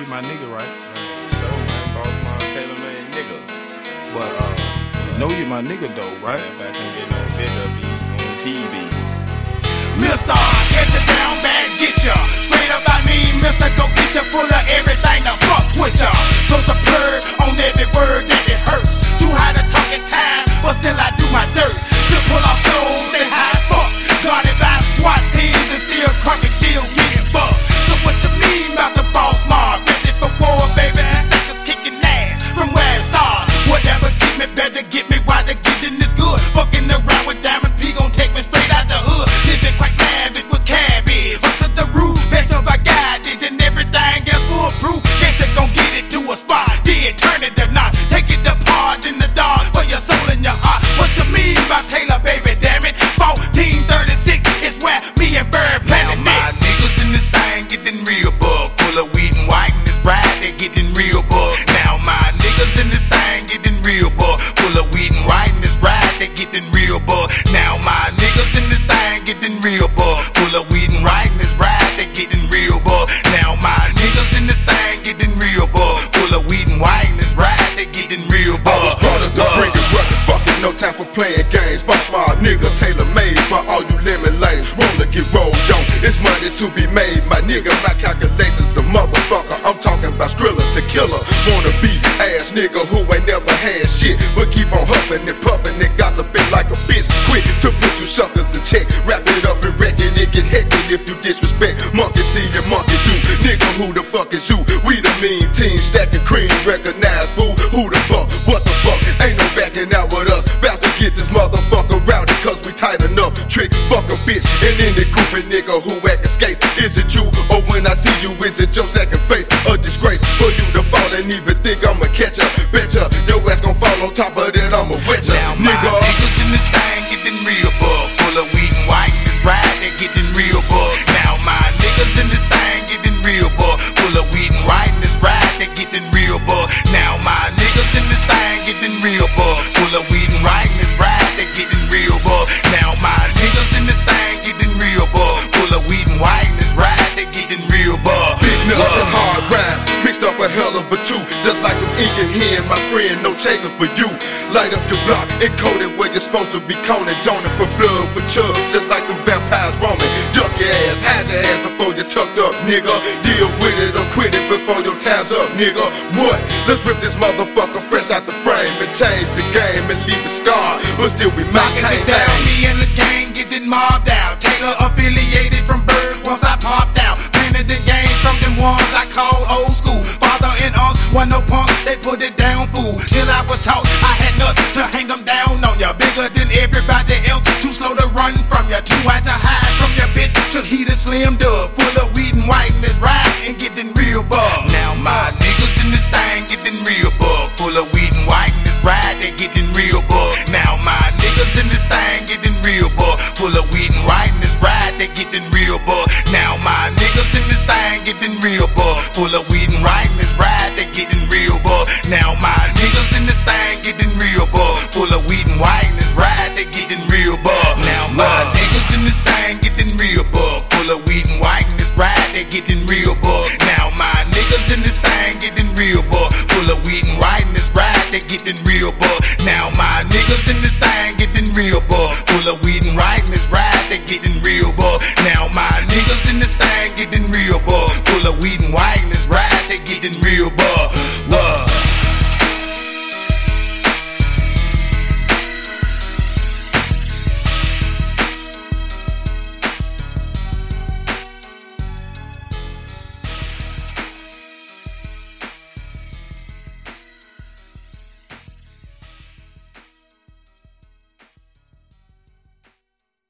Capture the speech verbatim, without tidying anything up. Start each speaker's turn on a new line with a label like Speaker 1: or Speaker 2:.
Speaker 1: my nigga, right?
Speaker 2: Man, for sure, man. Baltimore tailor-made niggas.
Speaker 1: But uh, you know you my nigga though, right?
Speaker 2: If I can get no bigger, be on T V.
Speaker 3: Mister Get you down, bad, get ya. Straight up, I mean, Mister Go get ya, full of everything to fuck with ya. So superb on every word that it hurts. Too high to talk in time, but still I do my dirt. Still pull off shows, they high fuck. Guarded by SWAT teams and still cracking, still getting bucked. So what you mean about the boss mob? Ready for war, baby, the stackers kicking ass from where it started. Whatever get me, better get me while the getting is good. Fucking around with Diamond P gon' take me straight out the hood. Living quite lavish with cabbage. Up to the roof, best of I got it and everything else foolproof. Guess they gon' get it to a spot, then turn it to not. Take it apart in the dark for your soul and your heart. What you mean by Taylor, baby, damn it? fourteen thirty-six is where me and Bird planted this.
Speaker 4: Now my niggas in this thing getting real bug. Full of weed and white and this ride, they getting real bug. Now my niggas in this thing getting real bug. Full of weed and white and this ride, they getting real bug. Now my niggas in this thing getting real bug. Full of weed and white and this ride, they getting real bug. Now my niggas in this thing getting real bug. Full of weed and white and this ride, they getting real bug.
Speaker 5: I was brought up to bring it rugged, fucking no time for playing games. Boss my nigga, tailor-made for all you lemon lanes. Roller get rolled on, it's money to be made. My nigga, my calculations a motherfucker. I'm talking about Skrilla to killer. Wanna be ass nigga who ain't never had shit, but keep on huffing and puffing and gossiping like a bitch. Quick to put you suckers in check. Wrap it up and wreck it, it get hectic if you disrespect. Monkey see and monkey do. Nigga, who the fuck is you? We the mean team, stacking cream, recognize fool. Who the fuck? What the fuck? Ain't no backing out with us. Bout to get this motherfucker routed, cause we tight enough. Trick, fuck a bitch. And in the group of nigga who actin' skates. Is it you? Or when I see you, is it your second face? A disgrace for you to fall and even think I'ma catch ya. Betcha, your ass gon' fall on top of that, I'ma wet ya.
Speaker 4: Now my
Speaker 5: nigga.
Speaker 4: niggas in this thing getting real bug. Full of weed and white and this ride, they getting real bug. Now my niggas in this thing getting real bug. Full of weed and white and this ride, they getting real bug. Now my niggas in this thing getting real bug. Full of weed and white and this ride, they getting real bug. Now my niggas in this thing getting real bug. Full of weed and white and this ride, they getting real bug.
Speaker 5: Big nuts and hard rhymes, mixed up a hell of a two. Just like some ink in here, my friend, no chaser for you. Light up your block, encoded where you're supposed to be coning. Joning for blood with chug, just like them vampires roaming. Duck your ass, hide your ass before you're tucked up, nigga. Deal with it or quit it before your time's up, nigga. What? Let's rip this motherfucker fresh out the frame and change the game and leave it scarred, but still we maintain
Speaker 3: down.
Speaker 5: down.
Speaker 3: Me and the gang getting mobbed out. Taylor affiliated from Bird once I popped out. Planted the game from them ones I call old school. Father and unks, one no punk, they put it down, fool. Till I was taught I had nuts to hang them down on ya. Bigger than everybody else, too slow to run from ya. Too high to hide from your bitch, to heat a slim dub. Full of weed and white in this ride and getting real bug.
Speaker 4: Now my niggas in this thing getting real bug. Full of weed and white in this ride, they getting real bug. Now my niggas in this thing getting real bug. Full of weed and white in this ride, they getting real bug. Now my niggas in this thing getting real bug. Full of weed and white in this ride, they getting real bug. Now my niggas in this thing getting real bug. Full of weed and white in this ride, they getting real bug. Now my niggas in this thing getting real bug. Full of weed and white in this ride, they getting real bug. Now my niggas in this thing getting real bug. Full of weed and white in this ride, they getting real bug. Now my niggas in this thing getting real bug. Full of weed and white in this ride, they getting real bug. Now my niggas in this thing getting real bug. Full of weed and white.